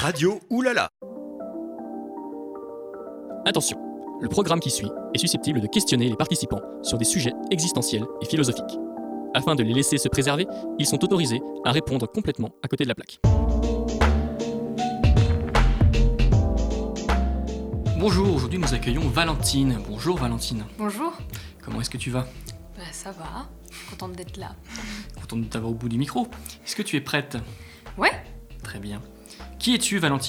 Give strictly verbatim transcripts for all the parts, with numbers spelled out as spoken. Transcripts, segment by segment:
Radio Oulala. Attention, le programme qui suit est susceptible de questionner les participants sur des sujets existentiels et philosophiques. Afin de les laisser se préserver, ils sont autorisés à répondre complètement à côté de la plaque. Bonjour, aujourd'hui nous accueillons Valentine. Bonjour Valentine. Bonjour. Comment est-ce que tu vas ? Bah ça va, contente d'être là. Contente de t'avoir au bout du micro. Est-ce que tu es prête ? Ouais. Très bien. Qui es-tu Valentine ?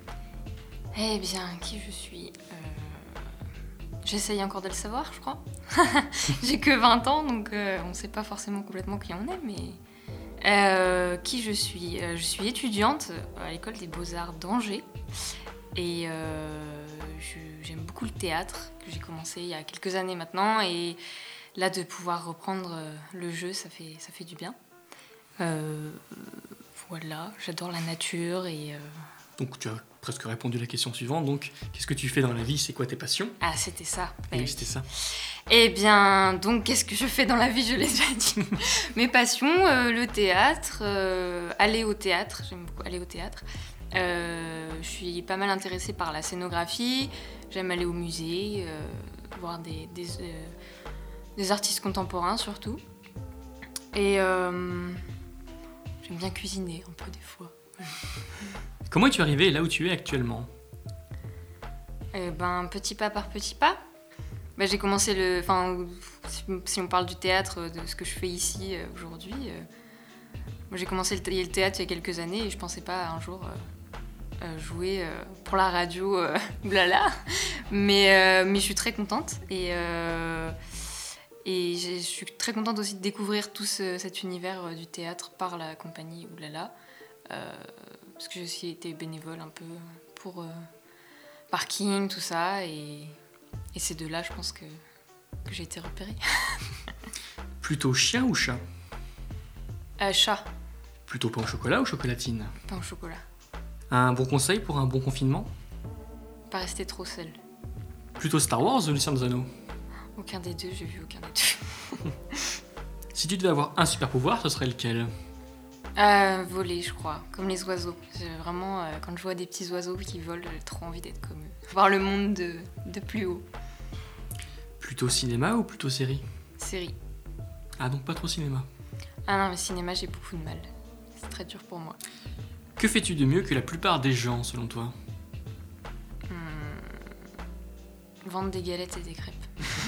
Eh bien, qui je suis euh... J'essaye encore de le savoir, je crois. J'ai que vingt ans, donc euh, on ne sait pas forcément complètement qui on est, mais... Euh, qui je suis euh, Je suis étudiante à l'école des Beaux-Arts d'Angers. Et euh, je, j'aime beaucoup le théâtre, que j'ai commencé il y a quelques années maintenant. Et là, de pouvoir reprendre le jeu, ça fait, ça fait du bien. Euh, voilà, j'adore la nature et... Euh... Donc tu as presque répondu à la question suivante. Donc, qu'est-ce que tu fais dans la vie ? C'est quoi tes passions ? Ah, c'était ça. Oui, oui, c'était ça. Eh bien, donc, qu'est-ce que je fais dans la vie ? Je l'ai déjà dit. Mes passions, euh, le théâtre, euh, aller au théâtre. J'aime beaucoup aller au théâtre. Euh, je suis pas mal intéressée par la scénographie. J'aime aller au musée, euh, voir des, des, euh, des artistes contemporains surtout. Et euh, j'aime bien cuisiner un peu des fois. Comment es-tu arrivée là où tu es actuellement ? Eh ben, petit pas par petit pas. Ben, j'ai commencé le... Enfin, si on parle du théâtre, de ce que je fais ici euh, aujourd'hui, euh, moi, j'ai commencé le, th- le théâtre il y a quelques années et je pensais pas un jour euh, euh, jouer euh, pour la radio, euh, oulala. Mais, euh, mais je suis très contente et, euh, et je suis très contente aussi de découvrir tout ce, cet univers euh, du théâtre par la compagnie oulala. Euh, parce que j'ai aussi été bénévole un peu pour euh, parking, tout ça, et, et c'est de là, je pense, que, que j'ai été repérée. Plutôt chien ou chat ? euh, Chat, Plutôt pain au chocolat ou chocolatine ? pain au chocolat. Un bon conseil pour un bon confinement ? Pas rester trop seule. Plutôt Star Wars ou Le Seigneur des Anneaux ? Aucun des deux, j'ai vu aucun des deux. Si tu devais avoir un super pouvoir, ce serait lequel ? Euh, voler, je crois, comme les oiseaux. J'ai vraiment, euh, quand je vois des petits oiseaux qui volent, j'ai trop envie d'être comme eux. Voir le monde de, de plus haut. Plutôt cinéma ou plutôt série ? Série. Ah, donc pas trop cinéma. Ah non, mais cinéma, j'ai beaucoup de mal. C'est très dur pour moi. Que fais-tu de mieux que la plupart des gens, selon toi ? Hmm. Vendre des galettes et des crêpes.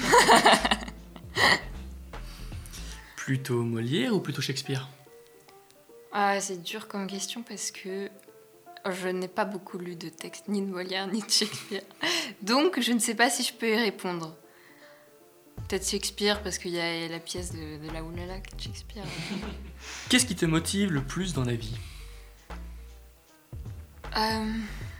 Plutôt Molière ou plutôt Shakespeare ? Ah, c'est dur comme question parce que je n'ai pas beaucoup lu de textes ni de Molière ni de Shakespeare. Donc, je ne sais pas si je peux y répondre. Peut-être Shakespeare parce qu'il y a la pièce de, de la oulala de Shakespeare. Qu'est-ce qui te motive le plus dans la vie ? Euh...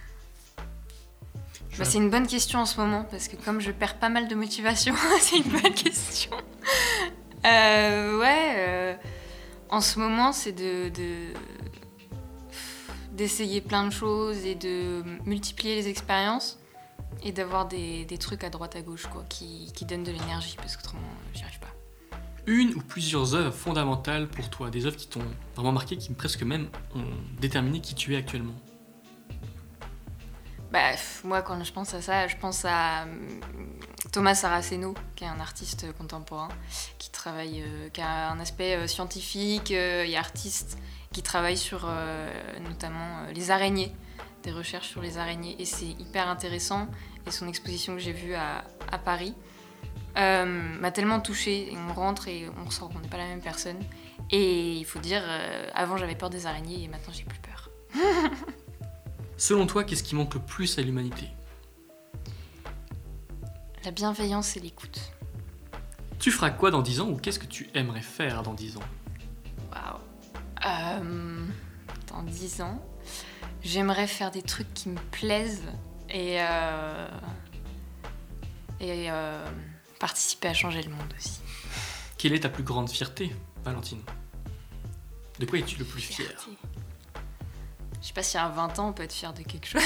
Bah, c'est une bonne question en ce moment parce que comme je perds pas mal de motivation, c'est une bonne question. Euh, ouais... Euh... En ce moment, c'est de, de, d'essayer plein de choses et de multiplier les expériences et d'avoir des, des trucs à droite à gauche quoi, qui, qui donnent de l'énergie parce qu'autrement, j'y arrive pas. Une ou plusieurs œuvres fondamentales pour toi, des œuvres qui t'ont vraiment marqué, qui presque même ont déterminé qui tu es actuellement. Bah, moi, quand je pense à ça, je pense à Thomas Saraceno, qui est un artiste contemporain, qui travaille, euh, qui a un aspect euh, scientifique euh, et artiste, qui travaille sur euh, notamment euh, les araignées, des recherches sur les araignées, et c'est hyper intéressant. Et son exposition que j'ai vue à, à Paris euh, m'a tellement touchée. Et on rentre et on ressort qu'on n'est pas la même personne. Et il faut dire, euh, avant j'avais peur des araignées et maintenant j'ai plus peur. Selon toi, qu'est-ce qui manque le plus à l'humanité ? La bienveillance et l'écoute. Tu feras quoi dans dix ans ou qu'est-ce que tu aimerais faire dans dix ans ? Waouh. Euh, dans dix ans, j'aimerais faire des trucs qui me plaisent et, euh, et euh, participer à changer le monde aussi. Quelle est ta plus grande fierté, Valentine ? De quoi es-tu le plus fier ? Fierté. Je sais pas si à vingt ans on peut être fier de quelque chose.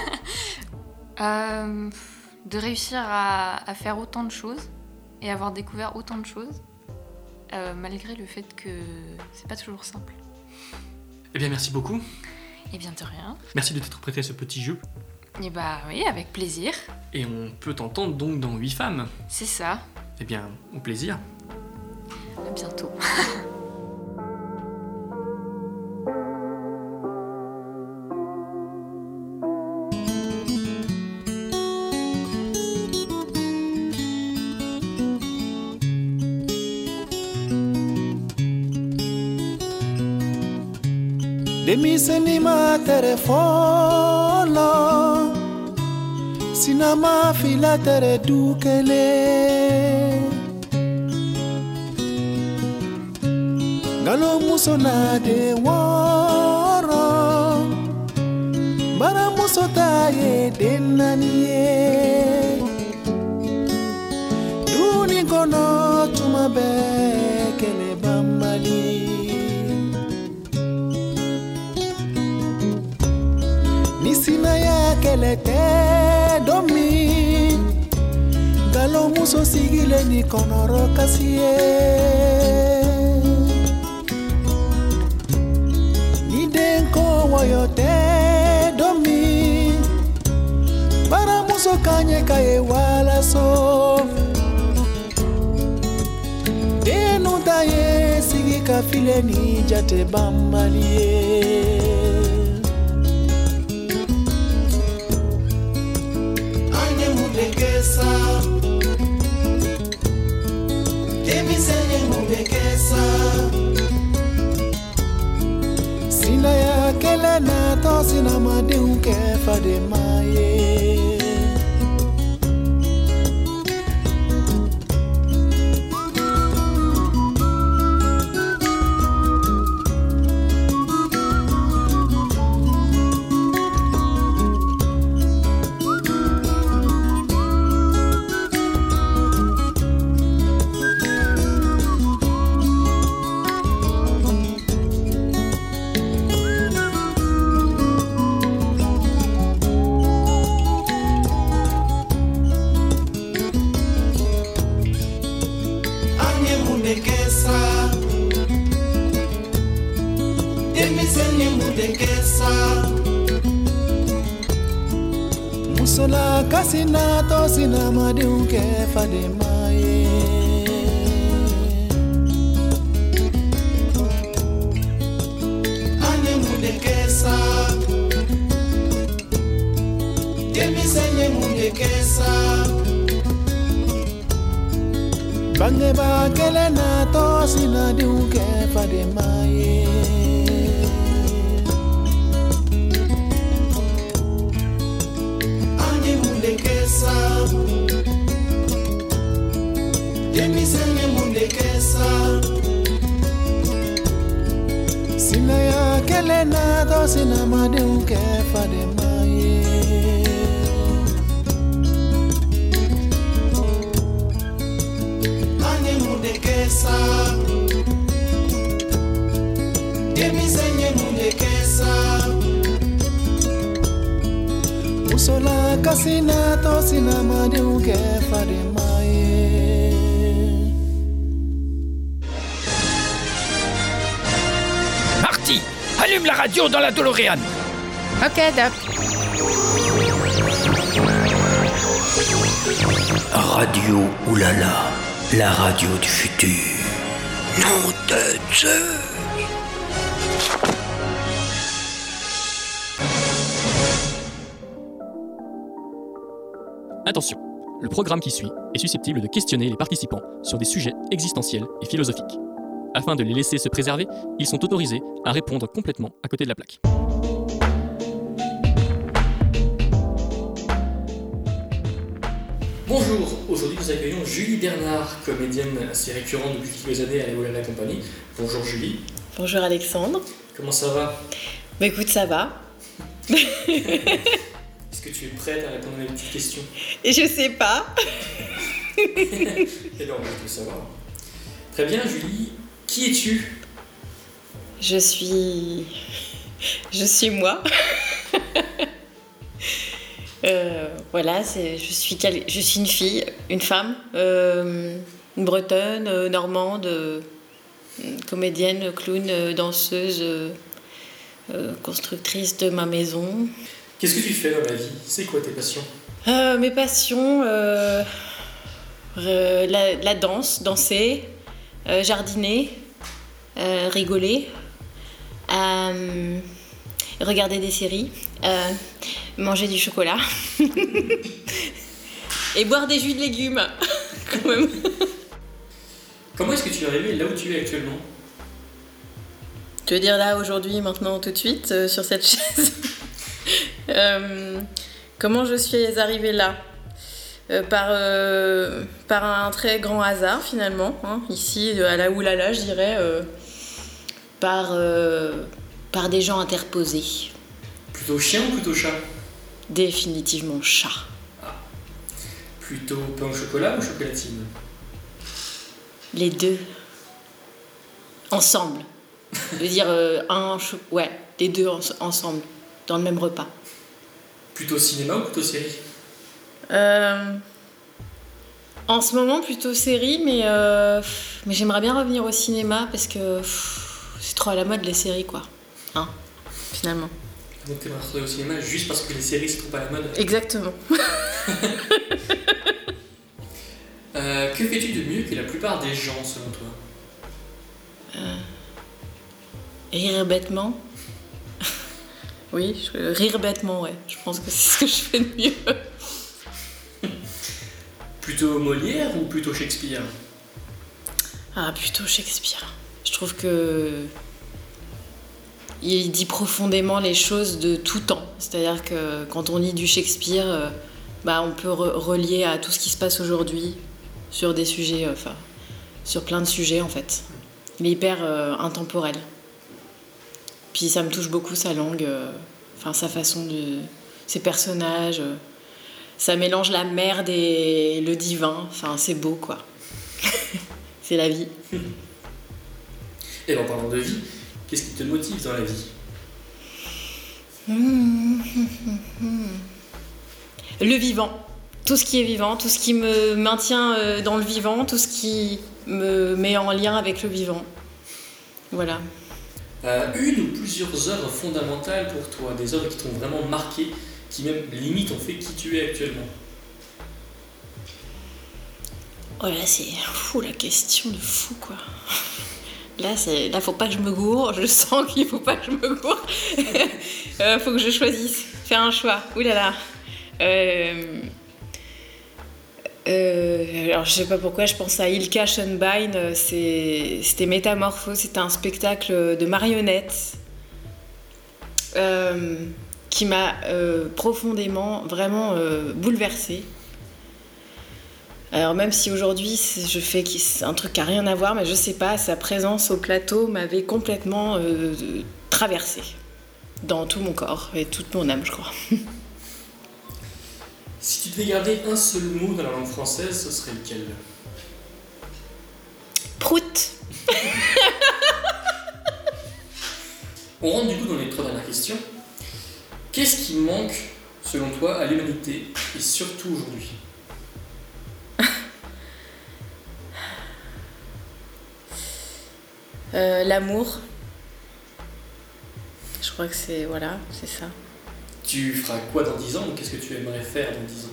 euh, de réussir à, à faire autant de choses et avoir découvert autant de choses, euh, malgré le fait que c'est pas toujours simple. Eh bien, merci beaucoup. Eh bien, de rien. Merci de t'être prêté à ce petit jeu. Eh bah oui, avec plaisir. Et on peut t'entendre donc dans huit femmes. C'est ça. Eh bien, au plaisir. À bientôt. Demiseni ma telefolo sinama fila tere dukele Galo muso na de woro Bara muso ta ye denaniye Duni kono tuma bekele bambali Nisina ya kelete domi Galo muso sigile ni konoro kasiye Ni denko wayote domi Bara muso kanye kaye wala so Denu taye sigi kafile ni jate bambaliye Sina ya kele na to sina madeu ke fa de maye Musola kasina to sina madeu ke fa de maye Ane mudekesa Demi senye mudekesa Bange ba kele na to sina deu ke fa de maye Sina ya kele na do sina madeu ke fa de maye Ane mudekesa Demi senye mudekesa Musola kasina to sina madeu ke fa de maye Marty, allume la radio dans la DeLorean. Ok, Doc. Radio Oulala, la radio du futur. Nom de Dieu. Attention, le programme qui suit est susceptible de questionner les participants sur des sujets existentiels et philosophiques. Afin de les laisser se préserver, ils sont autorisés à répondre complètement à côté de la plaque. Bonjour, aujourd'hui nous accueillons Julie Bernard, comédienne assez récurrente depuis quelques années à la Oulala Company. Bonjour Julie. Bonjour Alexandre. Comment ça va? Bah écoute, ça va. Est-ce que tu es prête à répondre à mes petites questions? Et je sais pas. Et bien on va tout savoir. Très bien Julie, qui es-tu? Je suis... Je suis moi. euh, voilà, c'est... Je, suis quali... je suis une fille, une femme, euh, une bretonne, euh, normande, euh, comédienne, clown, euh, danseuse, euh, euh, constructrice de ma maison. Qu'est-ce que tu fais dans la vie? C'est quoi tes passions? Euh, mes passions, euh, euh, la, la danse, danser, euh, jardiner, euh, rigoler, euh, regarder des séries, euh, manger du chocolat et boire des jus de légumes, quand même. Comment est-ce que tu es arrivé là où tu es actuellement? Tu veux dire là, aujourd'hui, maintenant, tout de suite, euh, sur cette chaise? euh, Comment je suis arrivée là? euh, par, euh, par un très grand hasard, finalement, hein, ici, à la Oulala, je dirais, euh, par, euh, par des gens interposés. Plutôt chien ou plutôt chat? Définitivement chat. Ah. Plutôt pain au chocolat ou chocolatine? Les deux. Ensemble. Je veux dire, euh, un... Cho- ouais, les deux en- ensemble, dans le même repas. Plutôt cinéma ou plutôt série? Euh, en ce moment, plutôt série, mais, euh, mais j'aimerais bien revenir au cinéma parce que pff, c'est trop à la mode les séries, quoi. Hein, finalement. Donc tu vas retrouver au cinéma juste parce que les séries c'est trop pas la mode? Exactement. euh, Que fais-tu de mieux que la plupart des gens selon toi? Euh, rire bêtement. Oui, je- rire bêtement, ouais. Je pense que c'est ce que je fais de mieux. Plutôt Molière ou plutôt Shakespeare? Ah, plutôt Shakespeare. Je trouve que il dit profondément les choses de tout temps. C'est-à-dire que quand on lit du Shakespeare, euh, bah, on peut re- relier à tout ce qui se passe aujourd'hui sur des sujets, euh, enfin, sur plein de sujets en fait. Il est hyper euh, intemporel. Puis ça me touche beaucoup sa langue, euh, enfin sa façon de, ses personnages. euh, ça mélange la merde et le divin. Enfin, c'est beau quoi. C'est la vie. Et en parlant de vie, qu'est-ce qui te motive dans la vie? Le vivant. Tout ce qui est vivant, tout ce qui me maintient euh, dans le vivant, tout ce qui me met en lien avec le vivant. Voilà. Euh, une ou plusieurs œuvres fondamentales pour toi, des œuvres qui t'ont vraiment marqué, qui même limite ont fait qui tu es actuellement? Oh là, c'est fou la question de fou quoi. Là, c'est... là, faut pas que je me gourre. Je sens qu'il faut pas que je me gourre. euh, faut que je choisisse. Faire un choix. Ouh là là. Euh... Euh... Alors, je sais pas pourquoi, je pense à Ilka Schönbein. euh, C'est... C'était Métamorphose. C'était un spectacle de marionnettes euh, qui m'a euh, profondément, vraiment euh, bouleversée. Alors même si aujourd'hui je fais un truc qui n'a rien à voir, mais je sais pas, sa présence au plateau m'avait complètement euh, traversée dans tout mon corps et toute mon âme, je crois. Si tu devais garder un seul mot dans la langue française, ce serait lequel? Prout. On rentre du coup dans les trois dernières questions. Qu'est-ce qui manque, selon toi, à l'humanité, et surtout aujourd'hui? Euh, l'amour. Je crois que c'est... Voilà, c'est ça. Tu feras quoi dans dix ans ou qu'est-ce que tu aimerais faire dans dix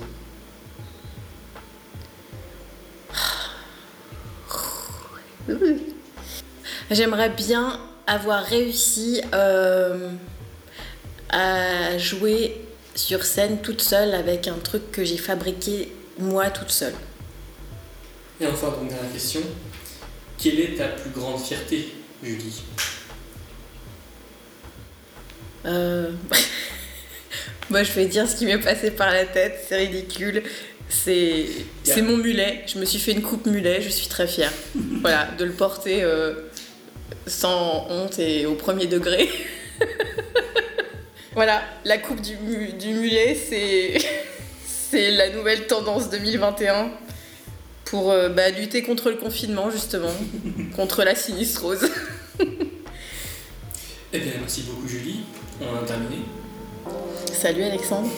ans? J'aimerais bien avoir réussi euh, à jouer sur scène toute seule avec un truc que j'ai fabriqué moi toute seule. Et enfin, donc, dernière question. Quelle est ta plus grande fierté, Julie? Euh... Moi, je vais dire ce qui m'est passé par la tête, c'est ridicule. C'est, c'est mon mulet. Je me suis fait une coupe mulet, je suis très fière. Voilà, de le porter euh, sans honte et au premier degré. Voilà, la coupe du, mu- du mulet, c'est, c'est la nouvelle tendance deux mille vingt et un pour euh, bah, lutter contre le confinement, justement, contre la sinistrose. Eh bien, merci beaucoup, Julie. On a terminé. Salut Alexandre.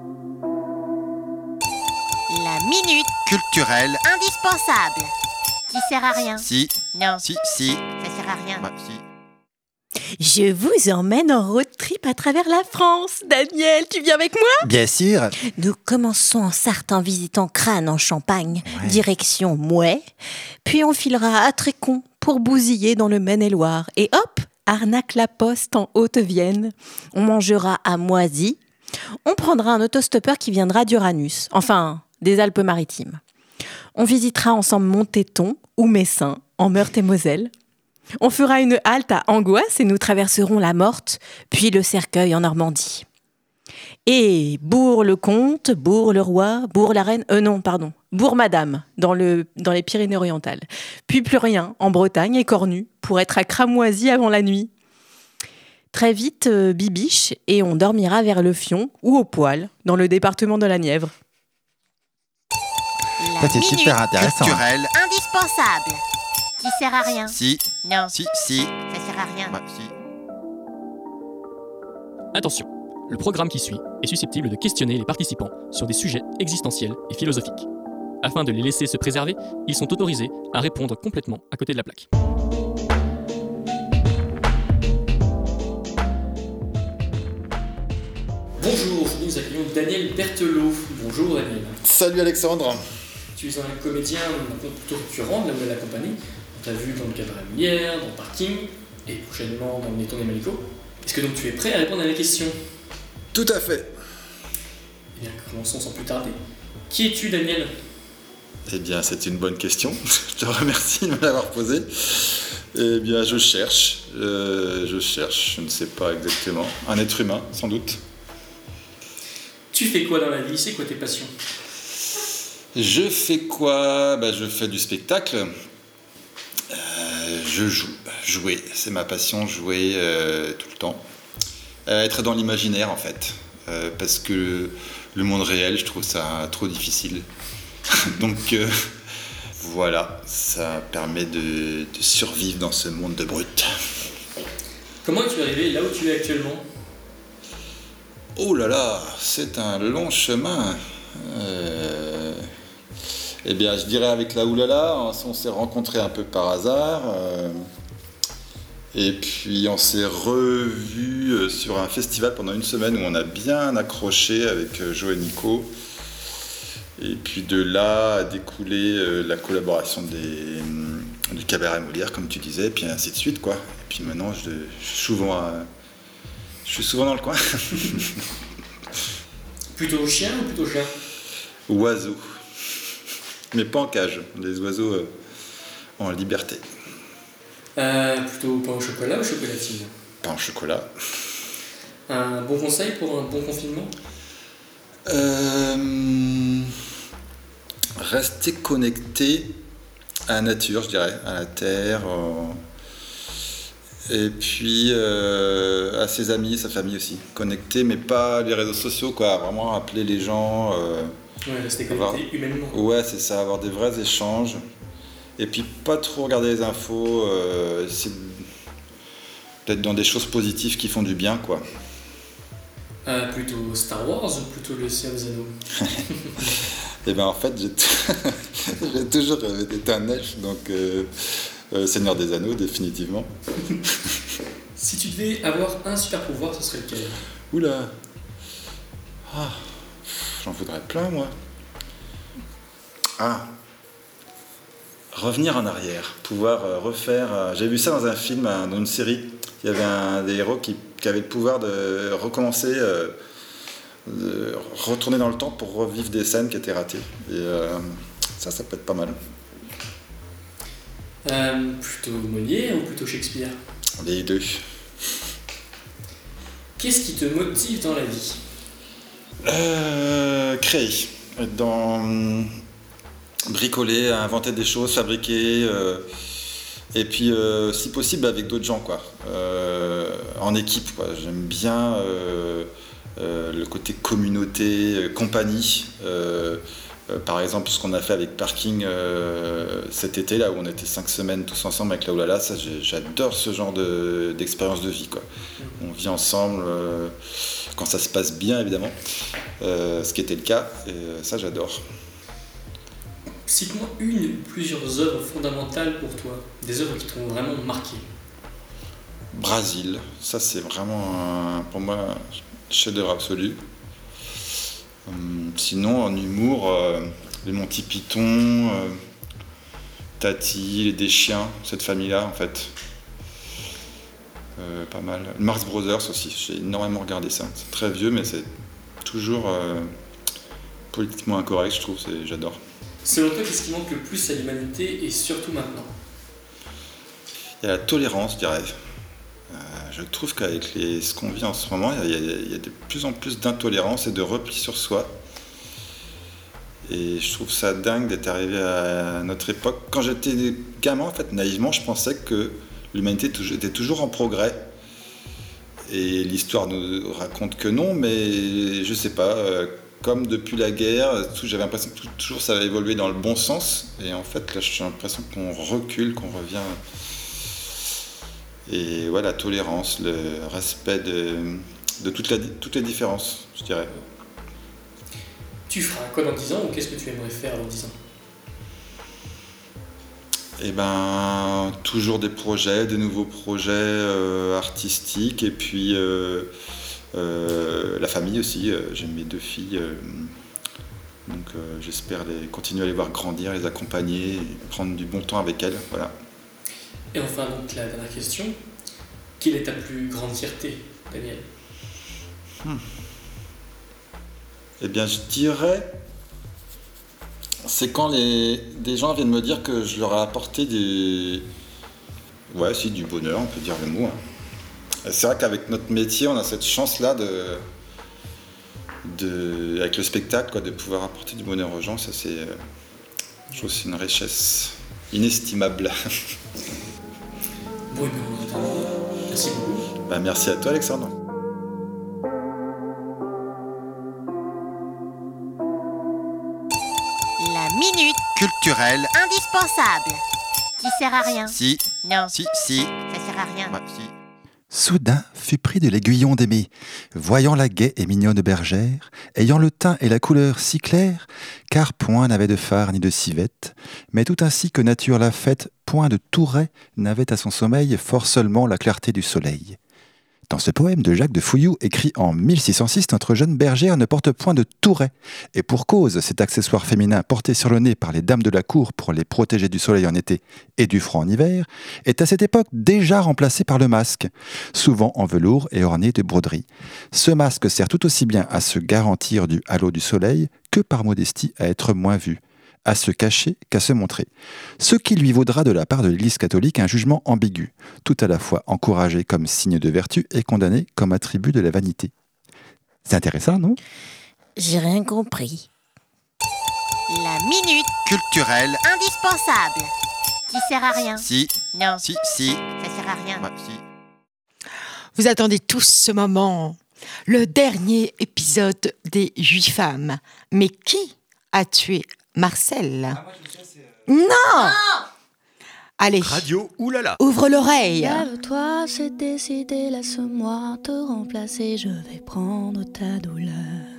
La minute Culturel indispensable. qui sert à rien. Si. Non. Si, si. Ça sert à rien. Ouais, si. Je vous emmène en road trip à travers la France. Daniel, tu viens avec moi ? Bien sûr. Nous commençons en Sarthe en visitant Crâne en Champagne, Ouais. direction Mouet. Puis on filera à Trécon pour Bousiller dans le Maine-et-Loire. Et hop, Arnaque-la-Poste en Haute-Vienne. On mangera à Moisy. On prendra un autostoppeur qui viendra d'Uranus, enfin des Alpes-Maritimes. On visitera ensemble Montéton ou Messin en Meurthe-et-Moselle. On fera une halte à Angoisse et nous traverserons la Morte, puis le Cercueil en Normandie. Et Bourg-le-Comte, Bourg-le-Roi, Bourg-la-Reine, euh non, pardon, Bourg-Madame, dans, le, dans les Pyrénées-Orientales. Puis plus rien, en Bretagne et Cornu, pour être à Cramoisy avant la nuit. Très vite, euh, bibiche, et on dormira vers le Fion ou au Poil, dans le département de la Nièvre. La Ça, c'est minute super intéressant. Culturel. indispensable. Qui sert à rien. Si. Non. Si, si. Ça sert à rien. Ouais, si. Attention, le programme qui suit est susceptible de questionner les participants sur des sujets existentiels et philosophiques. Afin de les laisser se préserver, ils sont autorisés à répondre complètement à côté de la plaque. Bonjour, nous accueillons Daniel Berthelot. Bonjour Daniel. Salut Alexandre. Tu es un comédien maintenant plutôt récurrent de la compagnie. On t'a vu dans le cabaret Molière, dans le parking, et prochainement dans le Netton et Malico. Est-ce que donc tu es prêt à répondre à la question ? Tout à fait. Eh bien, commençons sans plus tarder. Qui es-tu, Daniel ? Eh bien, c'est une bonne question. Je te remercie de me l'avoir posée. Eh bien, je cherche. Euh, je cherche, je ne sais pas exactement. Un être humain, sans doute. Tu fais quoi dans la vie ? C'est quoi tes passions ? Je fais quoi ? Bah, je fais du spectacle. Euh, je joue. Jouer, c'est ma passion, jouer euh, tout le temps. Euh, être dans l'imaginaire, en fait. Euh, parce que le monde réel, je trouve ça trop difficile. Donc, euh, voilà, ça permet de, de survivre dans ce monde de brut. Comment es-tu arrivé là où tu es actuellement ? Oh là là, c'est un long chemin. Euh... Eh bien, je dirais avec la oulala, on s'est rencontrés un peu par hasard. Euh... Et puis, on s'est revus sur un festival pendant une semaine où on a bien accroché avec Jo et Nico. Et puis de là a découlé euh, la collaboration des, du cabaret Molière, comme tu disais, et puis ainsi de suite, quoi. Et puis maintenant, je, je, suis, souvent, euh, je suis souvent dans le coin. Plutôt chien ou plutôt chat ? Oiseau. Mais pas en cage, des oiseaux euh, en liberté. Euh, plutôt pain au chocolat ou chocolatine ? Pain au chocolat. Un bon conseil pour un bon confinement ? Euh... Rester connecté à la nature, je dirais, à la terre, euh... et puis euh, à ses amis, sa famille aussi. Connecté, mais pas les réseaux sociaux, quoi. Vraiment appeler les gens. Euh... Ouais, rester connecté avoir... humainement. Ouais, c'est ça, avoir des vrais échanges. Et puis pas trop regarder les infos, euh, essayer d'être dans des choses positives qui font du bien, quoi. Euh, plutôt Star Wars ou plutôt le Seigneur des Anneaux ? Et ben en fait, j'ai, t... j'ai toujours rêvé d'être un elfe, donc euh, euh, Seigneur des Anneaux, définitivement. Si tu devais avoir un super pouvoir, ce serait lequel ? Oula, ah, j'en voudrais plein, moi. Ah, revenir en arrière, pouvoir euh, refaire. Euh, j'ai vu ça dans un film, hein, dans une série. Il y avait un des héros qui, qui avait le pouvoir de recommencer, euh, de retourner dans le temps pour revivre des scènes qui étaient ratées. Et euh, ça, ça peut être pas mal. Euh, plutôt Molière ou plutôt Shakespeare ? Les deux. Qu'est-ce qui te motive dans la vie ? euh, Créer. Être dans... Bricoler, inventer des choses, fabriquer... Euh, Et puis, euh, si possible, avec d'autres gens, quoi. Euh, en équipe, quoi. J'aime bien euh, euh, le côté communauté, euh, compagnie. Euh, euh, par exemple, ce qu'on a fait avec Parking euh, cet été, là, où on était cinq semaines tous ensemble avec la Oulala, ça, j'adore ce genre de, d'expérience de vie, quoi. On vit ensemble, euh, quand ça se passe bien, évidemment, euh, ce qui était le cas, et ça, j'adore. Cite-moi une ou plusieurs œuvres fondamentales pour toi, des œuvres qui t'ont vraiment marqué. Brésil, ça c'est vraiment un, pour moi un chef-d'œuvre absolu. Hum, sinon en humour, euh, les Monty Python, euh, Tati, les Deschiens, cette famille-là en fait. Euh, pas mal. Marx Brothers aussi, j'ai énormément regardé ça. C'est très vieux mais c'est toujours euh, politiquement incorrect, je trouve, c'est, j'adore. Selon toi, qu'est-ce qui manque le plus à l'humanité et surtout maintenant ? Il y a la tolérance, je dirais. Euh, je trouve qu'avec les, ce qu'on vit en ce moment, il y, a, il y a de plus en plus d'intolérance et de repli sur soi. Et je trouve ça dingue d'être arrivé à notre époque. Quand j'étais gamin, en fait, naïvement, je pensais que l'humanité était toujours en progrès. Et l'histoire nous raconte que non, mais je sais pas. Euh, comme depuis la guerre, j'avais l'impression que toujours ça va évoluer dans le bon sens. Et en fait, là, j'ai l'impression qu'on recule, qu'on revient. Et voilà, la tolérance, le respect de, de toute la, toutes les différences, je dirais. Tu feras quoi dans dix ans ou qu'est-ce que tu aimerais faire dans dix ans ? Eh ben, toujours des projets, des nouveaux projets euh, artistiques et puis euh, euh, la famille aussi. Euh, j'ai mes deux filles, euh, donc euh, j'espère les, continuer à les voir grandir, les accompagner, et prendre du bon temps avec elles. Voilà. Et enfin, donc, la dernière question. Quelle est ta plus grande fierté, Daniel ? hmm. Eh bien, je dirais, c'est quand les, des gens viennent me dire que je leur ai apporté des... Ouais, si, du bonheur, on peut dire le mot. Hein. C'est vrai qu'avec notre métier, on a cette chance-là de... de avec le spectacle, quoi, de pouvoir apporter du bonheur aux gens. Ça, c'est... Je trouve que c'est une richesse inestimable. Bon, merci beaucoup. Bah, merci à toi, Alexandre. La minute culturelle indispensable. Qui sert à rien. Si. Non. Si, si. Ça sert à rien. Ouais, si. Soudain fut pris de l'aiguillon d'aimer, voyant la gaie et mignonne bergère, ayant le teint et la couleur si claire, car point n'avait de phare ni de civette, mais tout ainsi que nature l'a faite, point de touret n'avait à son sommeil fort seulement la clarté du soleil. Dans ce poème de Jacques de Fouilloux, écrit en mille six cent six, notre jeune bergère ne porte point de touret. Et pour cause, cet accessoire féminin porté sur le nez par les dames de la cour pour les protéger du soleil en été et du froid en hiver, est à cette époque déjà remplacé par le masque, souvent en velours et orné de broderies. Ce masque sert tout aussi bien à se garantir du halo du soleil que par modestie à être moins vu, à se cacher qu'à se montrer. Ce qui lui vaudra de la part de l'Église catholique un jugement ambigu, tout à la fois encouragé comme signe de vertu et condamné comme attribut de la vanité. C'est intéressant, non ? J'ai rien compris. La minute culturelle indispensable. Qui sert à rien. Si. Non. Si, si. Ça sert à rien. Ouais, si. Vous attendez tous ce moment, le dernier épisode des Huit femmes. Mais qui a tué Marcel? Ah, moi, je me souviens, c'est, euh... Non, non. Allez, Radio Oulala. Ouvre l'oreille. Lève-toi, c'est décidé, laisse-moi te remplacer. Je vais prendre ta douleur.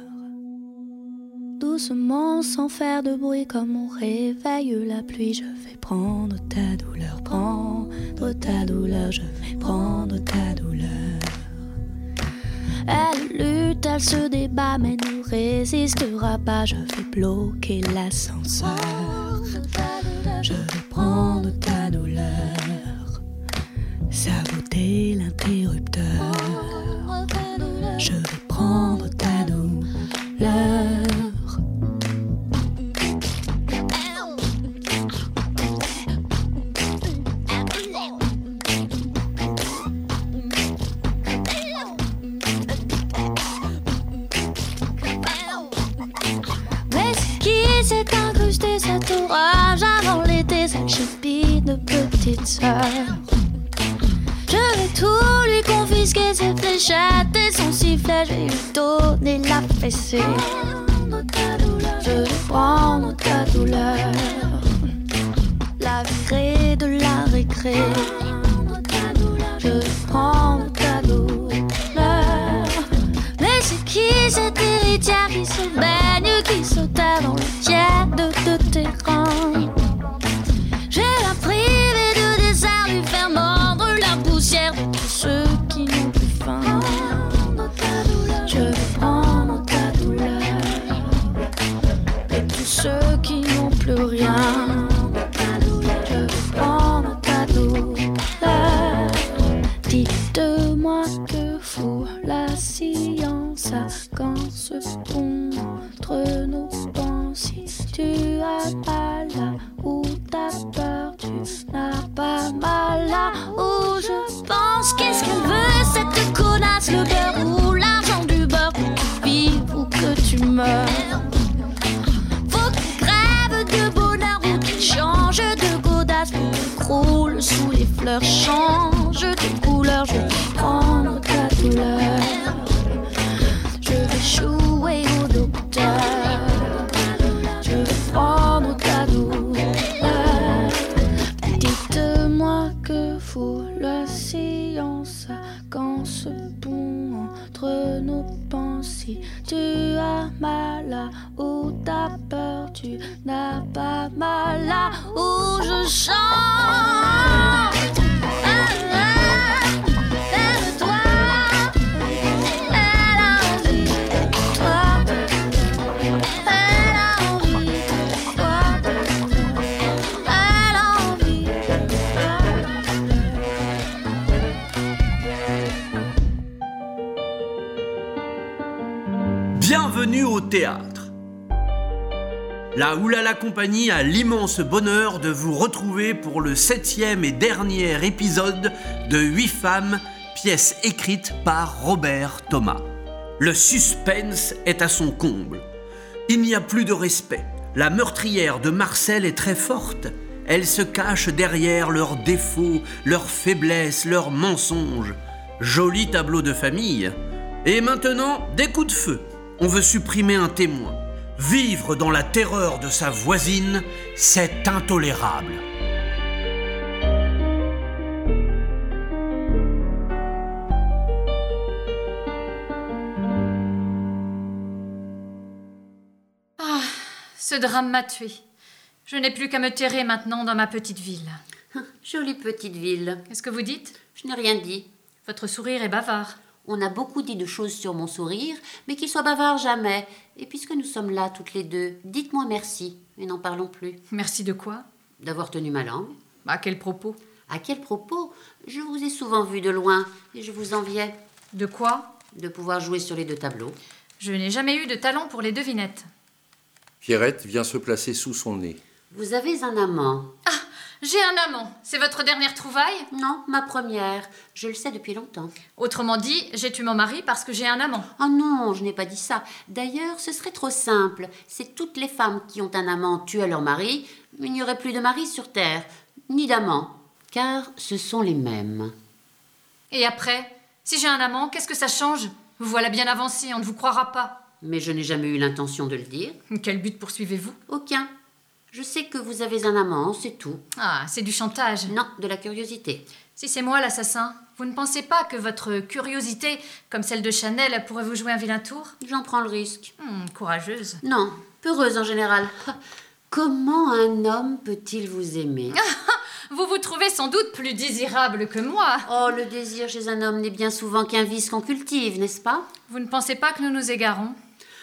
Doucement, sans faire de bruit, comme on réveille la pluie. Je vais prendre ta douleur, prendre ta douleur. Je vais prendre ta douleur. Elle lutte, elle se débat, mais ne résistera pas. Je vais bloquer l'ascenseur. Je vais prendre ta douleur, saboter l'interrupteur. Je vais prendre ta douleur. S'est incrusté cet orage avant l'été, cette chipie de petite sœur. Je vais tout lui confisquer, ses fléchettes et son sifflet. Je vais lui donner la fessée. Je vais prendre ta douleur, la virer de la récré. Je vais prendre ta douleur. Mais c'est qui cette héritière qui se baigne, qui se terre dans le tiède de tes reins? ceux qui n'ont plus faim. Je veux prendre ta douleur et tous ceux qui n'ont plus rien. Je veux prendre ta douleur. Dites-moi que fout la science quand se contre nos pensées. Tu as mal là où t'as peur, tu n'as pas mal là où je pense. Qu'est-ce qu'elle veut cette connasse, le beurre ou l'argent du beurre, pour que tu vives ou que tu meurs. Faut qu'il crève de bonheur ou qu'il change de godasse, pour qu'il croule sous les fleurs, change de couleur. Je vais prendre ta douleur, je vais jouer au docteur. Je vais prendre ta douleur. Dites-moi que fout la science quand se pond entre nos pensées. Tu as mal là où t'as peur, tu n'as pas mal là où je chante. Bienvenue au théâtre. La Oulala Compagnie a l'immense bonheur de vous retrouver pour le septième et dernier épisode de Huit femmes, pièce écrite par Robert Thomas. Le suspense est à son comble. Il n'y a plus de respect. La meurtrière de Marcel est très forte. Elle se cache derrière leurs défauts, leurs faiblesses, leurs mensonges. Joli tableau de famille. Et maintenant, des coups de feu. On veut supprimer un témoin. Vivre dans la terreur de sa voisine, c'est intolérable. Ah, ce drame m'a tuée. Je n'ai plus qu'à me terrer maintenant dans ma petite ville. Jolie petite ville. Qu'est-ce que vous dites ? Je n'ai rien dit. Votre sourire est bavard. On a beaucoup dit de choses sur mon sourire, mais qu'il soit bavard jamais. Et puisque nous sommes là toutes les deux, dites-moi merci et n'en parlons plus. Merci de quoi ? D'avoir tenu ma langue. À quel propos ? À quel propos ? Je vous ai souvent vu de loin et je vous enviais. De quoi ? De pouvoir jouer sur les deux tableaux. Je n'ai jamais eu de talent pour les devinettes. Pierrette vient se placer sous son nez. Vous avez un amant. Ah, j'ai un amant. C'est votre dernière trouvaille ? Non, ma première. Je le sais depuis longtemps. Autrement dit, j'ai tué mon mari parce que j'ai un amant. Oh non, je n'ai pas dit ça. D'ailleurs, ce serait trop simple. C'est toutes les femmes qui ont un amant tuent leur mari. Il n'y aurait plus de mari sur terre, ni d'amant, car ce sont les mêmes. Et après, si j'ai un amant, qu'est-ce que ça change ? Vous voilà bien avancé, on ne vous croira pas. Mais je n'ai jamais eu l'intention de le dire. Quel but poursuivez-vous ? Aucun. Je sais que vous avez un amant, c'est tout. Ah, c'est du chantage. Non, de la curiosité. Si c'est moi l'assassin, vous ne pensez pas que votre curiosité, comme celle de Chanel, pourrait vous jouer un vilain tour ? J'en prends le risque. Hum, courageuse. Non, peureuse en général. Comment un homme peut-il vous aimer ? Vous vous trouvez sans doute plus désirable que moi. Oh, le désir chez un homme n'est bien souvent qu'un vice qu'on cultive, n'est-ce pas ? Vous ne pensez pas que nous nous égarons ?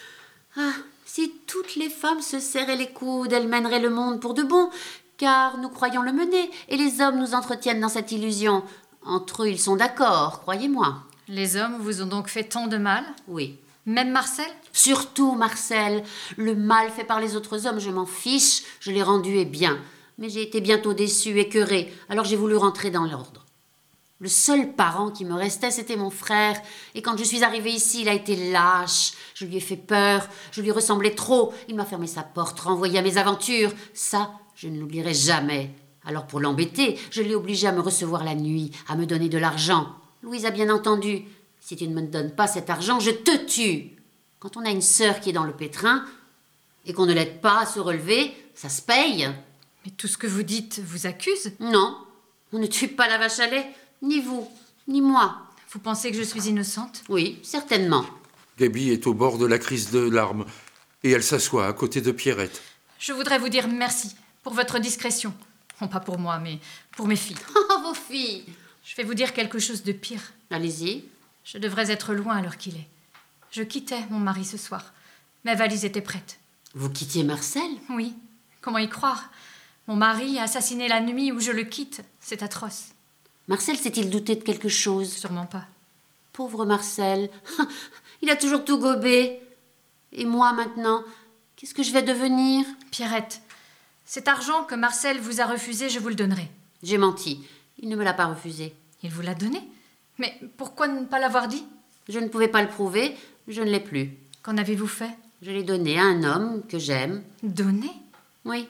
Ah, si toutes les femmes se serraient les coudes, elles mèneraient le monde pour de bon, car nous croyons le mener, et les hommes nous entretiennent dans cette illusion. Entre eux, ils sont d'accord, croyez-moi. Les hommes vous ont donc fait tant de mal ? Oui. Même Marcel ? Surtout Marcel. Le mal fait par les autres hommes, je m'en fiche, je l'ai rendu et bien. Mais j'ai été bientôt déçue, écœurée, alors j'ai voulu rentrer dans l'ordre. Le seul parent qui me restait, c'était mon frère. Et quand je suis arrivée ici, il a été lâche. Je lui ai fait peur, je lui ressemblais trop. Il m'a fermé sa porte, renvoyé à mes aventures. Ça, je ne l'oublierai jamais. Alors pour l'embêter, je l'ai obligé à me recevoir la nuit, à me donner de l'argent. Louise a bien entendu. Si tu ne me donnes pas cet argent, je te tue. Quand on a une sœur qui est dans le pétrin et qu'on ne l'aide pas à se relever, ça se paye. Mais tout ce que vous dites vous accuse ? Non, on ne tue pas la vache à lait. Ni vous, ni moi. Vous pensez que je suis innocente ? Oui, certainement. Gaby est au bord de la crise de larmes et elle s'assoit à côté de Pierrette. Je voudrais vous dire merci pour votre discrétion. Non pas pour moi, mais pour mes filles. Oh, vos filles ! Je vais vous dire quelque chose de pire. Allez-y. Je devrais être loin à l'heure qu'il est. Je quittais mon mari ce soir. Mes valises étaient prêtes. Vous quittiez Marcel? Oui. Comment y croire? Mon mari a assassiné la nuit où je le quitte. C'est atroce. Marcel s'est-il douté de quelque chose? Sûrement pas. Pauvre Marcel. Il a toujours tout gobé. Et moi, maintenant, qu'est-ce que je vais devenir? Pierrette, cet argent que Marcel vous a refusé, je vous le donnerai. J'ai menti. Il ne me l'a pas refusé. Il vous l'a donné? Mais pourquoi ne pas l'avoir dit? Je ne pouvais pas le prouver. Je ne l'ai plus. Qu'en avez-vous fait? Je l'ai donné à un homme que j'aime. Donné? Oui.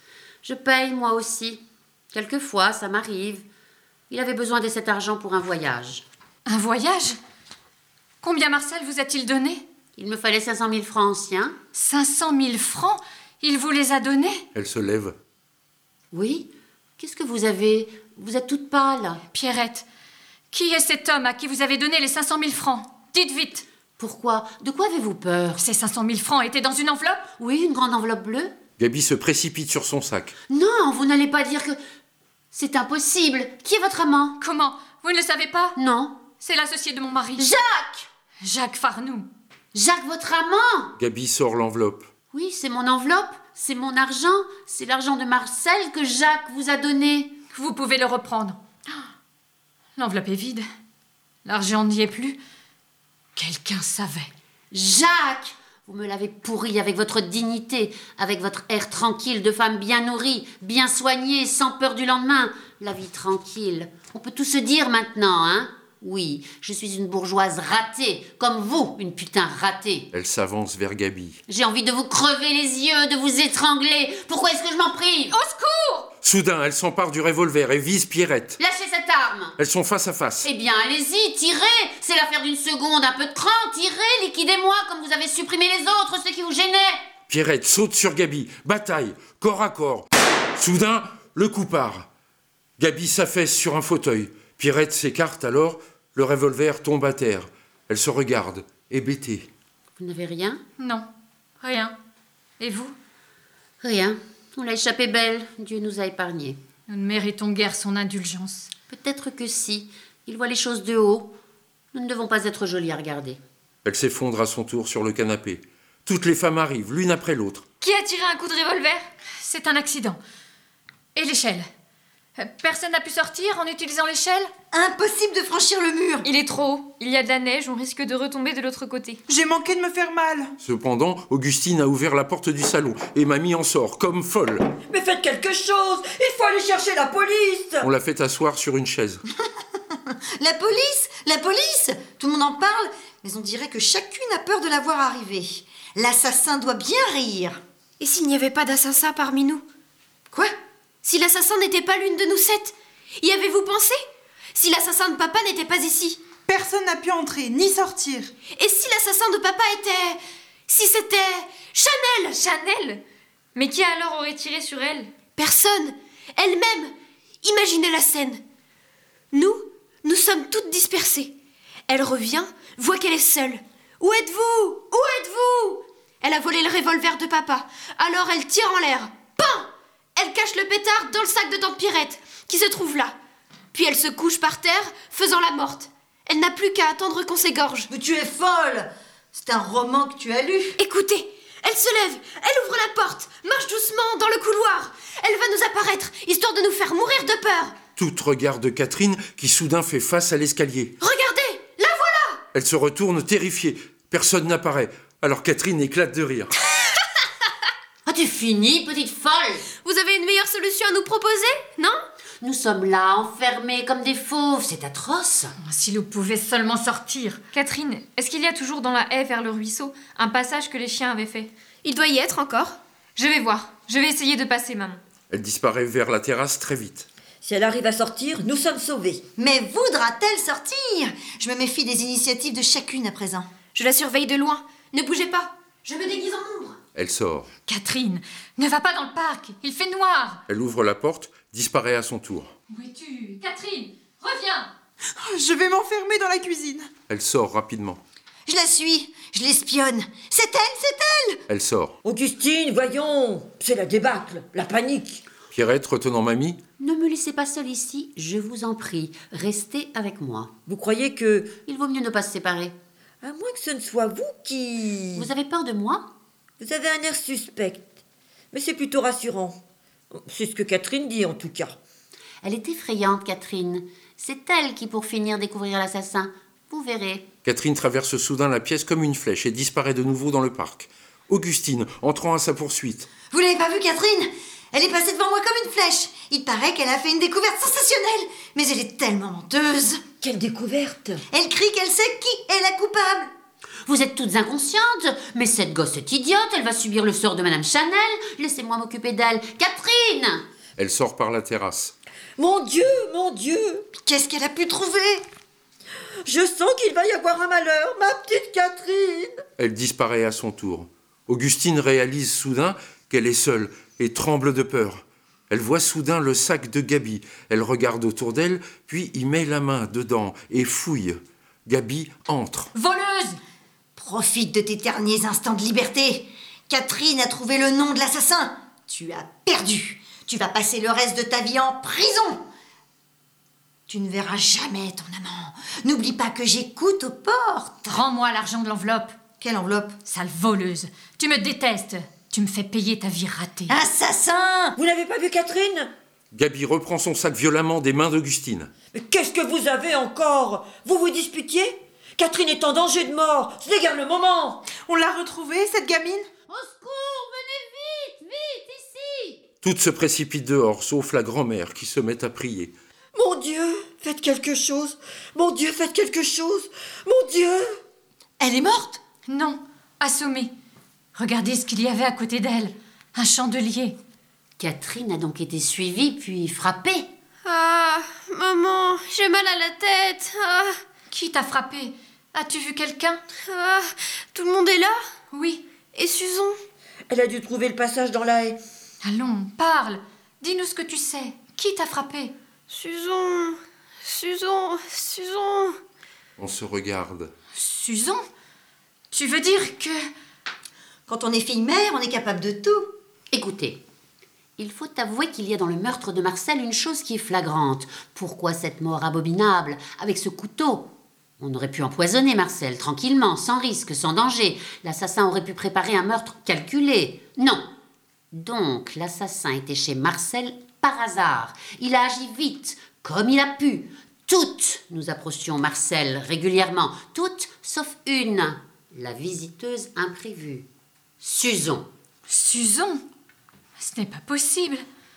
Je paye, moi aussi. Quelquefois, ça m'arrive. Il avait besoin de cet argent pour un voyage. Un voyage? Combien Marcel vous a-t-il donné? Il me fallait cinq cent mille francs anciens. cinq cent mille francs? Il vous les a donnés? Elle se lève. Oui? Qu'est-ce que vous avez? Vous êtes toute pâle. Pierrette, qui est cet homme à qui vous avez donné les cinq cent mille francs? Dites vite. Pourquoi? De quoi avez-vous peur? Ces cinq cent mille francs étaient dans une enveloppe? Oui, une grande enveloppe bleue. Gaby se précipite sur son sac. Non, vous n'allez pas dire que... C'est impossible. Qui est votre amant? Comment? Vous ne le savez pas? Non. C'est l'associé de mon mari. Jacques! Jacques Farnoux. Jacques, votre amant? Gaby sort l'enveloppe. Oui, c'est mon enveloppe. C'est mon argent. C'est l'argent de Marcel que Jacques vous a donné. Vous pouvez le reprendre. L'enveloppe est vide. L'argent n'y est plus. Quelqu'un savait. Jacques! Vous me l'avez pourri avec votre dignité, avec votre air tranquille de femme bien nourrie, bien soignée, sans peur du lendemain. La vie tranquille. On peut tout se dire maintenant, hein? Oui, je suis une bourgeoise ratée, comme vous, une putain ratée. Elle s'avance vers Gaby. J'ai envie de vous crever les yeux, de vous étrangler. Pourquoi est-ce que je m'en prive? Au secours! Soudain, elle s'empare du revolver et vise Pierrette. Lâchez cette arme. Elles sont face à face. Eh bien, allez-y, tirez. C'est l'affaire d'une seconde, un peu de cran. Tirez, liquidez-moi comme vous avez supprimé les autres, ceux qui vous gênaient. Pierrette saute sur Gaby. Bataille, corps à corps. Soudain, le coup part. Gaby s'affaisse sur un fauteuil. Pierrette s'écarte alors. Le revolver tombe à terre. Elle se regarde, hébétée. Vous n'avez rien? Non, rien. Et vous? Rien. On l'a échappé belle. Dieu nous a épargnés. Nous ne méritons guère son indulgence. Peut-être que si. Il voit les choses de haut. Nous ne devons pas être jolis à regarder. Elle s'effondre à son tour sur le canapé. Toutes les femmes arrivent, l'une après l'autre. Qui a tiré un coup de revolver? C'est un accident. Et l'échelle? Personne n'a pu sortir en utilisant l'échelle? Impossible de franchir le mur. Il est trop haut. Il y a de la neige, on risque de retomber de l'autre côté. J'ai manqué de me faire mal. Cependant, Augustine a ouvert la porte du salon et Mamie en sort, comme folle. Mais faites quelque chose. Il faut aller chercher la police. On la fait asseoir sur une chaise. La police? La police? Tout le monde en parle, mais on dirait que chacune a peur de la voir arriver. L'assassin doit bien rire. Et s'il n'y avait pas d'assassin parmi nous? Quoi? Si l'assassin n'était pas l'une de nous sept? Y avez-vous pensé? Si l'assassin de papa n'était pas ici? Personne n'a pu entrer ni sortir. Et si l'assassin de papa était... Si c'était... Chanel! Chanel? Mais qui alors aurait tiré sur elle? Personne! Elle-même! Imaginez la scène. Nous, nous sommes toutes dispersées. Elle revient, voit qu'elle est seule. Où êtes-vous? Où êtes-vous? Elle a volé le revolver de papa. Alors elle tire en l'air. Pam! Elle cache le pétard dans le sac de tante Pierrette, qui se trouve là. Puis elle se couche par terre, faisant la morte. Elle n'a plus qu'à attendre qu'on s'égorge. Mais tu es folle! C'est un roman que tu as lu. Écoutez, elle se lève, elle ouvre la porte, marche doucement dans le couloir. Elle va nous apparaître, histoire de nous faire mourir de peur. Toutes regardent Catherine, qui soudain fait face à l'escalier. Regardez, la voilà! Elle se retourne terrifiée. Personne n'apparaît. Alors Catherine éclate de rire. As-tu fini, petite folle? Vous avez une meilleure solution à nous proposer, non? Nous sommes là, enfermés comme des fauves. C'est atroce. Si nous pouvions seulement sortir. Catherine, est-ce qu'il y a toujours dans la haie vers le ruisseau un passage que les chiens avaient fait? Il doit y être encore. Je vais voir. Je vais essayer de passer, maman. Elle disparaît vers la terrasse très vite. Si elle arrive à sortir, nous sommes sauvés. Mais voudra-t-elle sortir? Je me méfie des initiatives de chacune à présent. Je la surveille de loin. Ne bougez pas. Je me déguise en ombre. Elle sort. Catherine, ne va pas dans le parc. Il fait noir. Elle ouvre la porte, disparaît à son tour. Où es-tu? Catherine, reviens. Je vais m'enfermer dans la cuisine. Elle sort rapidement. Je la suis. Je l'espionne. C'est elle, c'est elle. Elle sort. Augustine, voyons. C'est la débâcle, la panique. Pierrette, retenant Mamie. Ne me laissez pas seule ici, je vous en prie. Restez avec moi. Vous croyez que... Il vaut mieux ne pas se séparer. À moins que ce ne soit vous qui... Vous avez peur de moi? Vous avez un air suspect. Mais c'est plutôt rassurant. C'est ce que Catherine dit, en tout cas. Elle est effrayante, Catherine. C'est elle qui, pour finir, découvrira l'assassin. Vous verrez. Catherine traverse soudain la pièce comme une flèche et disparaît de nouveau dans le parc. Augustine, entrant à sa poursuite. Vous l'avez pas vue, Catherine? Elle est passée devant moi comme une flèche. Il paraît qu'elle a fait une découverte sensationnelle. Mais elle est tellement menteuse. Quelle découverte? Elle crie qu'elle sait qui est la coupable. Vous êtes toutes inconscientes. Mais cette gosse est idiote. Elle va subir le sort de Madame Chanel. Laissez-moi m'occuper d'elle. Catherine! Elle sort par la terrasse. Mon Dieu, mon Dieu! Qu'est-ce qu'elle a pu trouver? Je sens qu'il va y avoir un malheur, ma petite Catherine! Elle disparaît à son tour. Augustine réalise soudain qu'elle est seule et tremble de peur. Elle voit soudain le sac de Gaby. Elle regarde autour d'elle, puis y met la main dedans et fouille. Gaby entre. Voleuse! Profite de tes derniers instants de liberté. Catherine a trouvé le nom de l'assassin. Tu as perdu. Tu vas passer le reste de ta vie en prison. Tu ne verras jamais ton amant. N'oublie pas que j'écoute aux portes. Rends-moi l'argent de l'enveloppe. Quelle enveloppe? Sale voleuse. Tu me détestes. Tu me fais payer ta vie ratée. Assassin! Vous n'avez pas vu Catherine? Gaby reprend son sac violemment des mains d'Augustine. Mais qu'est-ce que vous avez encore? Vous vous disputiez? Catherine est en danger de mort. Ce n'est guère le moment. On l'a retrouvée, cette gamine? Au secours, venez vite, vite, ici! Toutes se précipitent dehors, sauf la grand-mère qui se met à prier. Mon Dieu, faites quelque chose. Mon Dieu, faites quelque chose. Mon Dieu! Elle est morte? Non, assommée. Regardez ce qu'il y avait à côté d'elle. Un chandelier. Catherine a donc été suivie puis frappée. Ah, maman, j'ai mal à la tête. Ah. Qui t'a frappée? As-tu vu quelqu'un? Ah, tout le monde est là? Oui. Et Susan? Elle a dû trouver le passage dans la haie. Allons, parle. Dis-nous ce que tu sais. Qui t'a frappée? Susan, Susan, Susan. On se regarde. Susan? Tu veux dire que... Quand on est fille-mère, on est capable de tout. Écoutez, il faut avouer qu'il y a dans le meurtre de Marcel une chose qui est flagrante. Pourquoi cette mort abominable, avec ce couteau? On aurait pu empoisonner Marcel, tranquillement, sans risque, sans danger. L'assassin aurait pu préparer un meurtre calculé. Non. Donc, l'assassin était chez Marcel par hasard. Il a agi vite, comme il a pu. Toutes nous approchions Marcel régulièrement. Toutes, sauf une. La visiteuse imprévue. Susan. Susan? Ce n'est pas possible.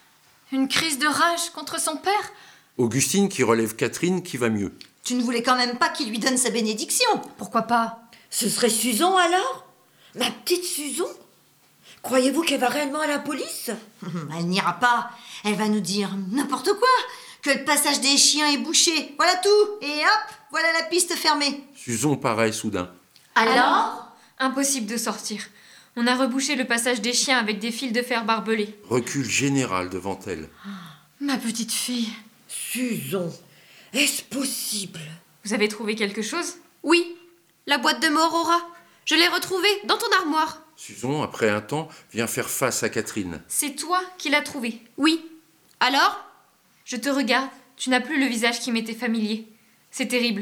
Une crise de rage contre son père? Augustine qui relève Catherine qui va mieux. Tu ne voulais quand même pas qu'il lui donne sa bénédiction? Pourquoi pas? Ce serait Susan alors? Ma petite Susan? Croyez-vous qu'elle va réellement à la police? Elle n'ira pas. Elle va nous dire n'importe quoi. Que le passage des chiens est bouché. Voilà tout. Et hop, voilà la piste fermée. Susan paraît soudain. Alors? Impossible de sortir. On a rebouché le passage des chiens avec des fils de fer barbelés. Recul général devant elle. Ma petite fille. Susan, est-ce possible? Vous avez trouvé quelque chose? Oui, la boîte de mort Aura. Je l'ai retrouvée dans ton armoire. Susan, après un temps, vient faire face à Catherine. C'est toi qui l'as trouvée? Oui. Alors? Je te regarde. Tu n'as plus le visage qui m'était familier. C'est terrible.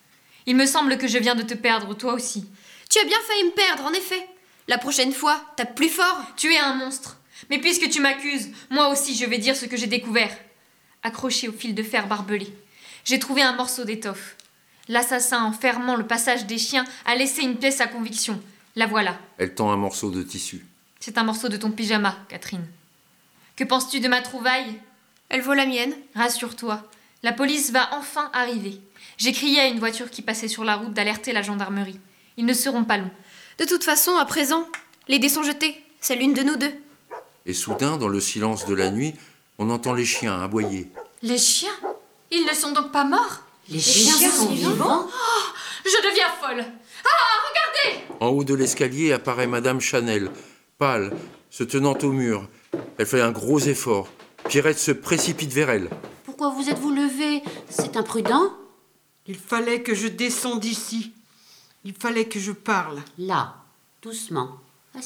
Il me semble que je viens de te perdre, toi aussi. Tu as bien failli me perdre, en effet. La prochaine fois, tape plus fort. Tu es un monstre. Mais puisque tu m'accuses, moi aussi je vais dire ce que j'ai découvert. Accroché au fil de fer barbelé, j'ai trouvé un morceau d'étoffe. L'assassin, en fermant le passage des chiens, a laissé une pièce à conviction. La voilà. Elle tend un morceau de tissu. C'est un morceau de ton pyjama, Catherine. Que penses-tu de ma trouvaille? Elle vaut la mienne. Rassure-toi, la police va enfin arriver. J'ai crié à une voiture qui passait sur la route d'alerter la gendarmerie. Ils ne seront pas longs. De toute façon, à présent, les dés sont jetés. C'est l'une de nous deux. Et soudain, dans le silence de la nuit, on entend les chiens aboyer. Les chiens? Ils ne sont donc pas morts? Les, les chiens, chiens sont vivants, vivants oh, je deviens folle. Ah, regardez! En haut de l'escalier apparaît Madame Chanel, pâle, se tenant au mur. Elle fait un gros effort. Pierrette se précipite vers elle. Pourquoi vous êtes-vous levée? C'est imprudent. Il fallait que je descende ici. Il fallait que je parle. Là, doucement.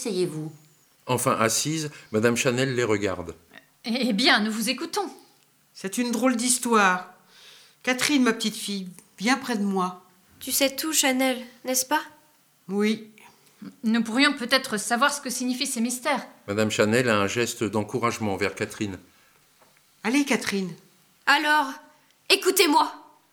Asseyez-vous. Enfin assise, Madame Chanel les regarde. Eh bien, nous vous écoutons. C'est une drôle d'histoire. Catherine, ma petite fille, viens près de moi. Tu sais tout, Chanel, n'est-ce pas? Oui. Nous pourrions peut-être savoir ce que signifient ces mystères. Madame Chanel a un geste d'encouragement vers Catherine. Allez, Catherine. Alors, écoutez-moi.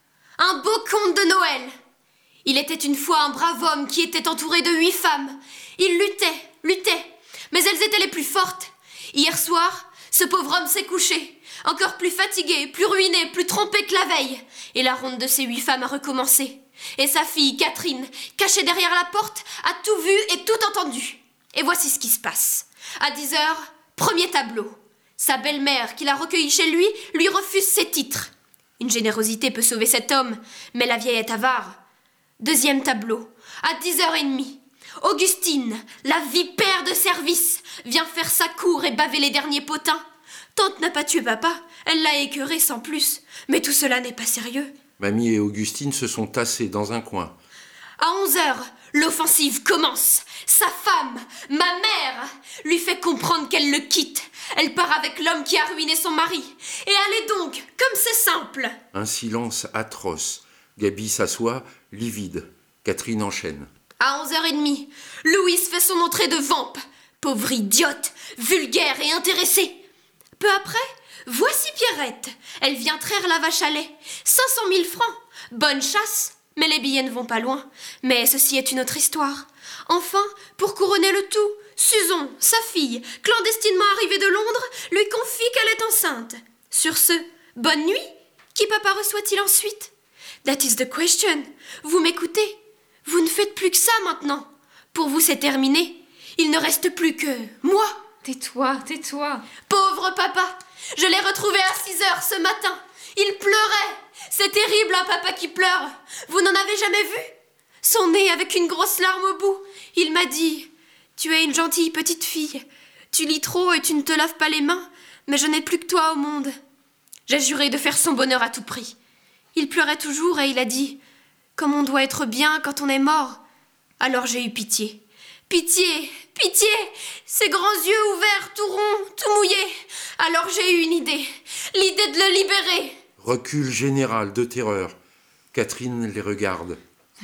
Un beau conte de Noël. Il était une fois un brave homme qui était entouré de huit femmes. Il luttait, luttait, mais elles étaient les plus fortes. Hier soir, ce pauvre homme s'est couché, encore plus fatigué, plus ruiné, plus trompé que la veille. Et la ronde de ces huit femmes a recommencé. Et sa fille, Catherine, cachée derrière la porte, a tout vu et tout entendu. Et voici ce qui se passe. À dix heures, premier tableau. Sa belle-mère, qui l'a recueilli chez lui, lui refuse ses titres. Une générosité peut sauver cet homme, mais la vieille est avare. Deuxième tableau. À dix heures trente. Augustine, la vipère de service, vient faire sa cour et baver les derniers potins. Tante n'a pas tué papa, elle l'a écœuré sans plus. Mais tout cela n'est pas sérieux. Mamie et Augustine se sont tassées dans un coin. À onze heures, l'offensive commence. Sa femme, ma mère, lui fait comprendre qu'elle le quitte. Elle part avec l'homme qui a ruiné son mari. Et allez donc, comme c'est simple. Un silence atroce. Gaby s'assoit, livide. Catherine enchaîne. À onze heures trente, Louise fait son entrée de vampe. Pauvre idiote, vulgaire et intéressée. Peu après, voici Pierrette. Elle vient traire la vache à lait. cinq cent mille francs. Bonne chasse. Mais les billets ne vont pas loin. Mais ceci est une autre histoire. Enfin, pour couronner le tout, Susan, sa fille, clandestinement arrivée de Londres, lui confie qu'elle est enceinte. Sur ce, bonne nuit. Qui papa reçoit-il ensuite? That is the question. Vous m'écoutez? Vous ne faites plus que ça maintenant. Pour vous, c'est terminé. Il ne reste plus que moi. Tais-toi, tais-toi. Pauvre papa. Je l'ai retrouvé à six heures ce matin. Il pleurait. C'est terrible, un papa qui pleure. Vous n'en avez jamais vu? Son nez avec une grosse larme au bout. Il m'a dit: tu es une gentille petite fille. Tu lis trop et tu ne te laves pas les mains, mais je n'ai plus que toi au monde. J'ai juré de faire son bonheur à tout prix. Il pleurait toujours et il a dit: comme on doit être bien quand on est mort. Alors j'ai eu pitié. Pitié, pitié, ses grands yeux ouverts, tout ronds, tout mouillés. Alors j'ai eu une idée, l'idée de le libérer. Recul général de terreur. Catherine les regarde.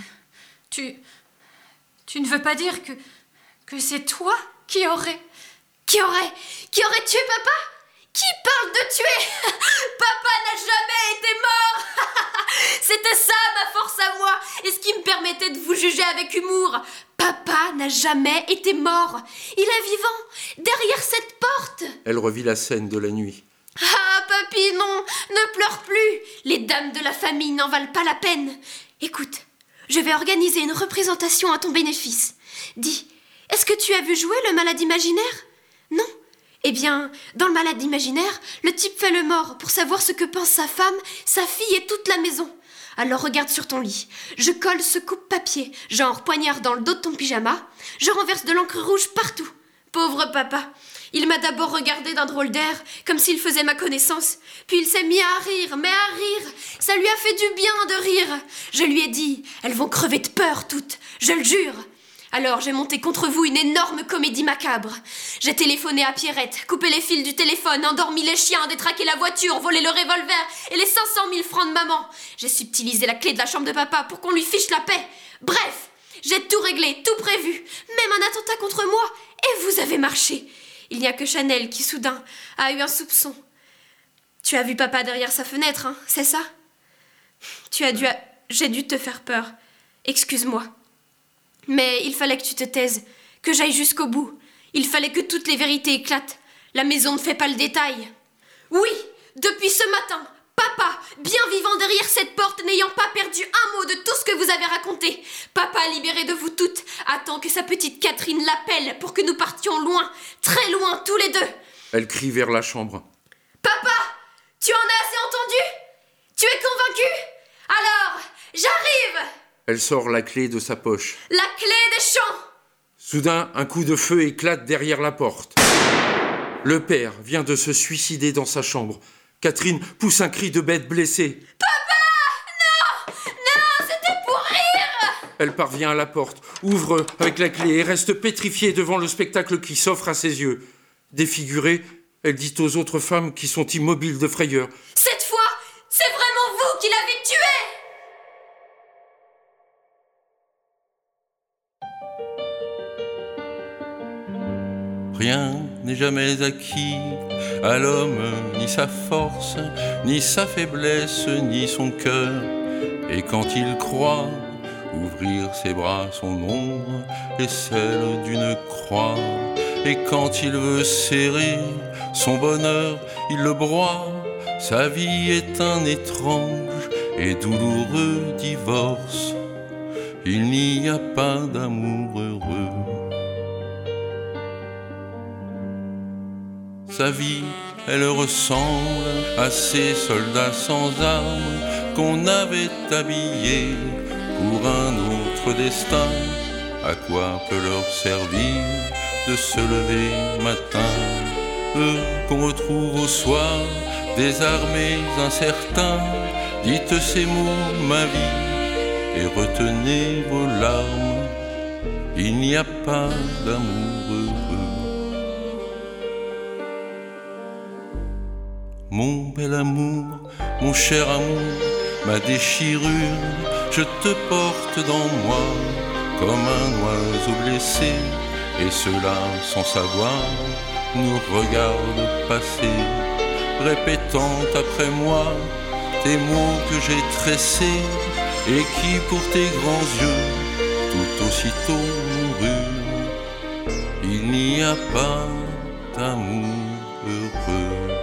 Tu... Tu ne veux pas dire que... que c'est toi qui aurais... Qui aurait... Qui aurait tué papa? Qui parle de tuer? Papa n'a jamais été mort. C'était ça ma force à moi, et ce qui me permettait de vous juger avec humour. Papa n'a jamais été mort. Il est vivant, derrière cette porte. Elle revit la scène de la nuit. Ah, papy, non, ne pleure plus. Les dames de la famille n'en valent pas la peine. Écoute, je vais organiser une représentation à ton bénéfice. Dis, est-ce que tu as vu jouer le malade imaginaire? Non? Eh bien, dans le malade imaginaire, le type fait le mort pour savoir ce que pense sa femme, sa fille et toute la maison. Alors regarde sur ton lit. Je colle ce coupe-papier, genre poignard dans le dos de ton pyjama. Je renverse de l'encre rouge partout. Pauvre papa. Il m'a d'abord regardé d'un drôle d'air, comme s'il faisait ma connaissance. Puis il s'est mis à rire, mais à rire. Ça lui a fait du bien de rire. Je lui ai dit, elles vont crever de peur toutes, je le jure. Alors j'ai monté contre vous une énorme comédie macabre. J'ai téléphoné à Pierrette, coupé les fils du téléphone, endormi les chiens, détraqué la voiture, volé le revolver et les cinq cent mille francs de maman. J'ai subtilisé la clé de la chambre de papa pour qu'on lui fiche la paix. Bref, j'ai tout réglé, tout prévu, même un attentat contre moi, et vous avez marché. Il n'y a que Chanel qui, soudain, a eu un soupçon. Tu as vu papa derrière sa fenêtre, hein, c'est ça? Tu as dû... A... J'ai dû te faire peur. Excuse-moi. Mais il fallait que tu te taises, que j'aille jusqu'au bout. Il fallait que toutes les vérités éclatent. La maison ne fait pas le détail. Oui, depuis ce matin, papa, bien vivant derrière cette porte, n'ayant pas perdu un mot de tout ce que vous avez raconté. Papa, libéré de vous toutes, attend que sa petite Catherine l'appelle pour que nous partions loin, très loin, tous les deux. Elle crie vers la chambre. Papa, tu en as assez entendu? Tu es convaincu? Alors, j'arrive! Elle sort la clé de sa poche. La clé des champs! Soudain, un coup de feu éclate derrière la porte. Le père vient de se suicider dans sa chambre. Catherine pousse un cri de bête blessée. Papa! Non! Non, c'était pour rire! Elle parvient à la porte, ouvre avec la clé et reste pétrifiée devant le spectacle qui s'offre à ses yeux. Défigurée, Elle dit aux autres femmes qui sont immobiles de frayeur. Cette fois, c'est vraiment vous qui l'avez tué! Rien n'est jamais acquis à l'homme, ni sa force, ni sa faiblesse, ni son cœur. Et quand il croit ouvrir ses bras, son ombre est celle d'une croix. Et quand il veut serrer son bonheur, il le broie. Sa vie est un étrange et douloureux divorce. Il n'y a pas d'amour heureux. Sa vie, elle ressemble à ces soldats sans armes qu'on avait habillés pour un autre destin. À quoi peut leur servir de se lever matin? Eux qu'on retrouve au soir, désarmés, incertains. Dites ces mots, ma vie, et retenez vos larmes. Il n'y a pas d'amour heureux. Mon bel amour, mon cher amour, ma déchirure, je te porte dans moi comme un oiseau blessé. Et ceux-là, sans savoir, nous regardent passer, répétant après moi tes mots que j'ai tressés et qui, pour tes grands yeux, tout aussitôt moururent. Il n'y a pas d'amour heureux.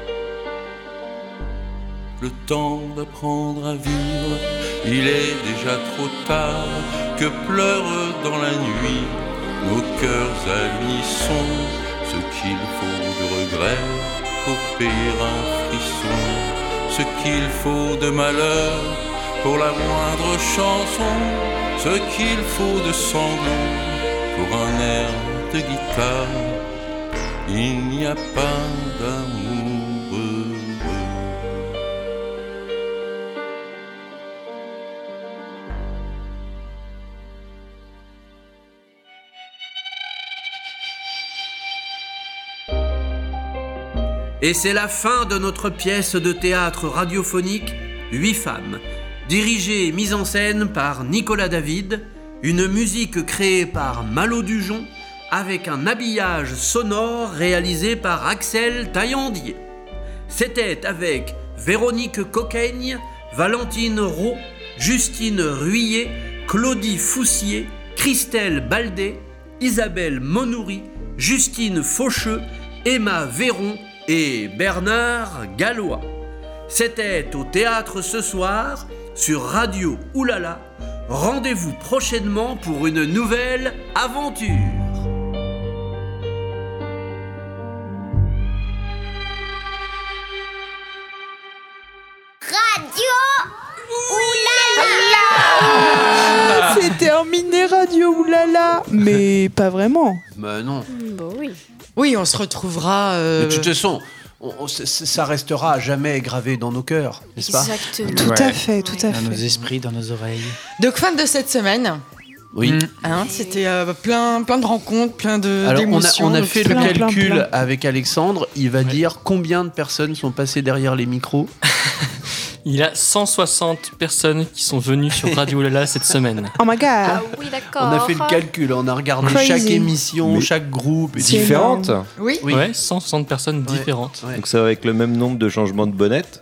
Le temps d'apprendre à vivre, il est déjà trop tard, que pleurent dans la nuit nos cœurs à l'unisson, ce qu'il faut de regret pour payer un frisson, ce qu'il faut de malheur pour la moindre chanson, ce qu'il faut de sanglots pour un air de guitare. Il n'y a pas d'amour heureux. Et c'est la fin de notre pièce de théâtre radiophonique Huit femmes, dirigée et mise en scène par Nicolas David, une musique créée par Malo Dujon, avec un habillage sonore réalisé par Axel Taillandier. C'était avec Véronique Coquaigne, Valentine Roux, Justine Ruillet, Claudie Foussier, Christelle Baldé, Isabelle Monoury, Justine Faucheux, Emma Véron et Bernard Gallois. C'était au théâtre ce soir, sur Radio Oulala. Rendez-vous prochainement pour une nouvelle aventure. Radio Oulala. Ah, c'est terminé Radio Oulala, mais pas vraiment. Bah non. Bah oui. Oui, on se retrouvera... Euh... Mais de toute façon, on, on, ça restera à jamais gravé dans nos cœurs, n'est-ce pas? Exactement. Tout à fait, tout à dans fait. Dans nos esprits, dans nos oreilles. Donc, fin de cette semaine. Oui. Hein, c'était euh, plein, plein de rencontres, plein de, Alors, d'émotions. on a, on a fait plein, le calcul plein, plein. avec Alexandre. Il va Ouais. dire combien de personnes sont passées derrière les micros. Il y a cent soixante personnes qui sont venues sur Radio Oulala cette semaine. Oh my god. Ah oui, d'accord. On a fait le calcul, on a regardé Crazy. chaque émission, Mais chaque groupe. Et C'est Différentes. énorme. Oui. Oui. Ouais, cent soixante personnes différentes. Ouais. Donc c'est avec le même nombre de changements de bonnette.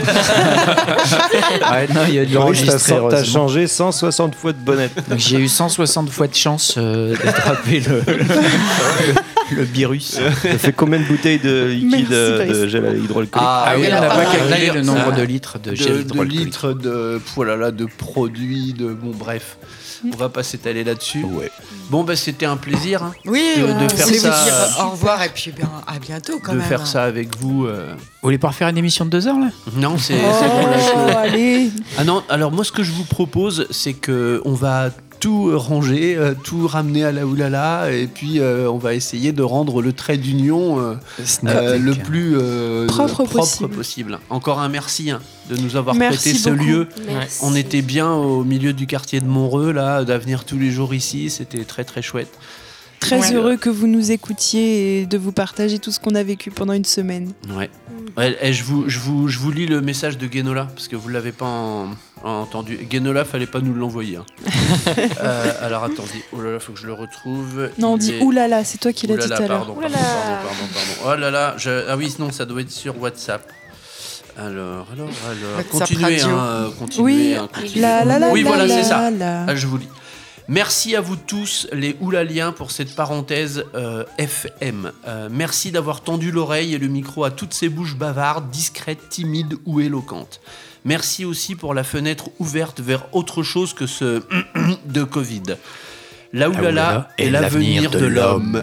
Ouais, non, il y a de Loris, t'as, l'enregistré, t'as heureusement. changé cent soixante fois de bonnette. Donc j'ai eu cent soixante fois de chance euh, d'attraper le, le, le virus. Ça fait combien de bouteilles de liquide Merci, euh, de Brice. gel hydroalcoolique? Ah, oui, on n'a alors, pas ah, calculé d'ailleurs, le nombre ça- de litres de de, gel de hydroalcoolique. litres de, voilà, de produits, de bon bref, on va pas s'étaler là-dessus. Ouais. Bon bah c'était un plaisir hein, Oui, de, on de faire voulait ça, vous dire au revoir et puis bien, à bientôt quand de même. faire ça avec vous. euh. Vous voulez pas refaire une émission de deux heures là? Non, c'est Oh, c'est bon là. je- allez. Ah non, alors moi ce que je vous propose, c'est que on va tout ranger, euh, tout ramener à la oulala, et puis euh, on va essayer de rendre le trait d'union euh, euh, le plus euh, Propre possible. possible. Encore un merci hein, de nous avoir Merci prêté ce beaucoup. lieu. Merci. On était bien au milieu du quartier de Montreux, là, d'avenir tous les jours ici, c'était très très chouette. Très Ouais. heureux que vous nous écoutiez et de vous partager tout ce qu'on a vécu pendant une semaine. Ouais. Ouais, et je, vous, je, vous, je vous lis le message de Guénola, parce que vous ne l'avez pas en, en entendu. Guénola, fallait pas nous l'envoyer. Hein. euh, alors attendez, oh là là, faut que je le retrouve. Non, on Il dit est- oulala, c'est toi qui l'as dit Oulala, tout à l'heure. pardon, pardon, pardon, pardon, pardon. Oh là là, je... ah oui, non, ça doit être sur WhatsApp. Alors, alors, alors. WhatsApp Continuez, radio. hein, euh, continuez, Oui, hein, continuez. la, la, la, oui, la, voilà, la, c'est ça. la. Ah, je vous lis. Merci à vous tous, les oulaliens, pour cette parenthèse euh, F M. Euh, merci d'avoir tendu l'oreille et le micro à toutes ces bouches bavardes, discrètes, timides ou éloquentes. Merci aussi pour la fenêtre ouverte vers autre chose que ce de Covid. La oulala est l'avenir de l'homme.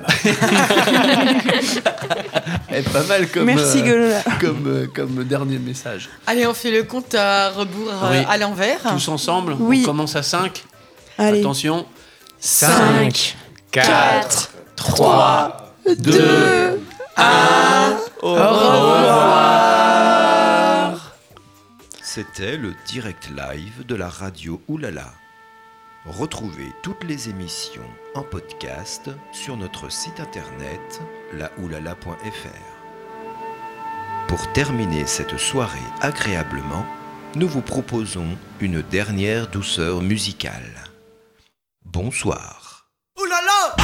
est pas mal comme, Merci, euh, Guénola. comme, euh, comme dernier message. Allez, on fait le compte à rebours euh, Oui. à l'envers. Tous ensemble, Oui. on commence à cinq. Allez. Attention. Cinq, quatre, trois, deux, un. Au revoir. C'était le direct live de la radio Oulala. Retrouvez toutes les émissions en podcast sur notre site internet la oulala point f r. Pour terminer cette soirée agréablement, nous vous proposons une dernière douceur musicale. Bonsoir. Ouh là là!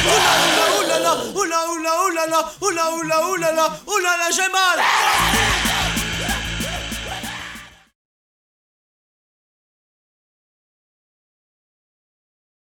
Oula, oula, oula, oula, oula, oula, oula, oula, j'ai mal!